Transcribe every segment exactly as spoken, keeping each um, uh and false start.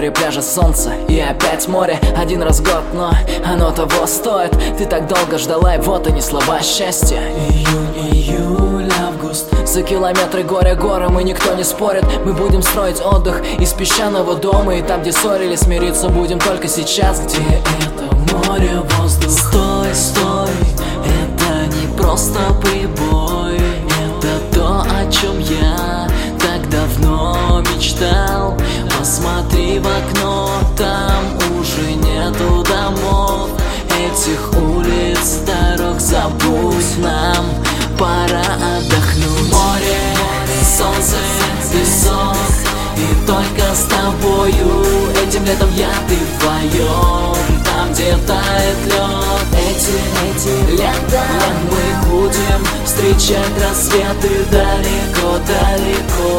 Море, пляжа, солнце и опять море. Один раз в год, но оно того стоит. Ты так долго ждала, и вот они слова счастья. Июнь, июль, август. За километры горя горам, и никто не спорит. Мы будем строить отдых из песчаного дома. И там, где ссорились, мириться будем только сейчас. Где это море, воздух. Стой, стой, это не просто прибой. Это то, о чем я так давно мечтал. Посмотри в окно, там уже нету домов. Этих улиц, дорог забудь, нам пора отдохнуть. Море, солнце, песок, и только с тобою. Этим летом я, ты вдвоем, там, где тает лед. Эти, эти лета мы будем встречать рассветы далеко, далеко.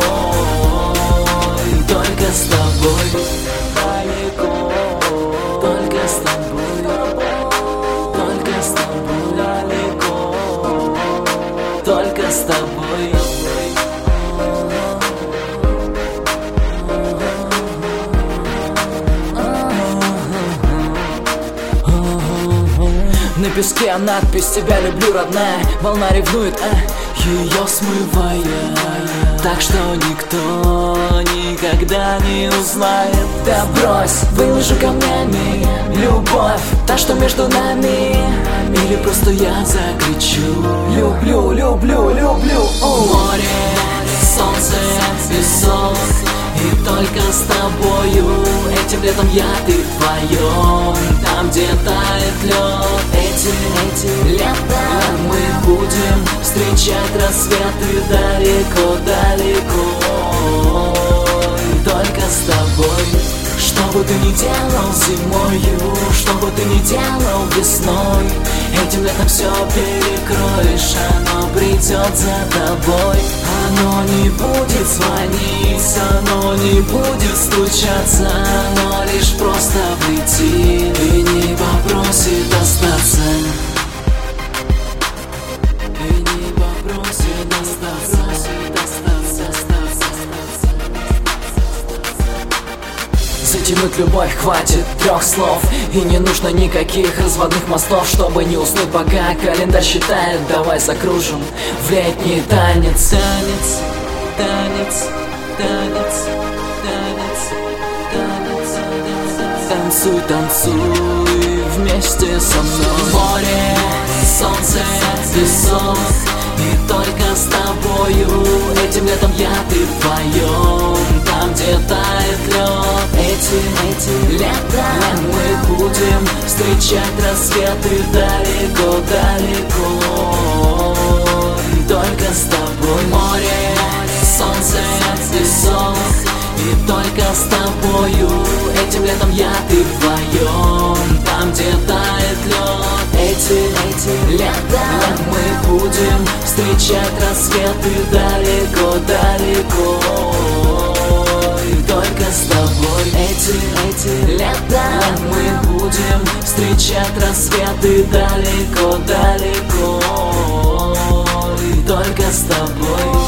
И только с тобой, далеко, только с тобой, только с тобой, далеко, только с тобой. На песке надпись «Тебя люблю, родная». Волна ревнует, а ее смывая. Так что никто никогда не узнает. Да брось, выложу камнями любовь, та, что между нами. Или просто я закричу: люблю, люблю, люблю. Море, солнце, песок, и только с тобою. Этим летом я, ты вдвоем, там, где тает лед. Эти, эти лета мы будем встречать рассветы далеко, далеко. И только с тобой. Что бы ты ни делал зимою, что бы ты ни делал весной, этим летом все перекроешь, оно придет за тобой. Оно не будет звонить, оно не будет стучаться, оно лишь просто прийти и не попросит остаться. И не попросит остаться, остаться, остаться, остаться. Затянуть любовь хватит трех слов, и не нужно никаких разводных мостов, чтобы не уснуть, пока календарь считает. Давай закружим в летний танец. Танец, танец, танец, танец, танец, танец. Танцуй, танцуй вместе со мной. Море, солнце, песок, и только с тобою. Этим летом я, ты вдвоем, там, где тает лед. Эти, эти лета мы будем встречать рассветы далеко, далеко. И только с тобой. Море, солнце, песок, и только с тобою. Этим летом я, ты вдвоем, там, где тает лед. Эти, эти лета мы будем встречать рассветы далеко, далеко. И только с тобой. Эти, эти лета мы будем встречать рассветы далеко, далеко. И только с тобой.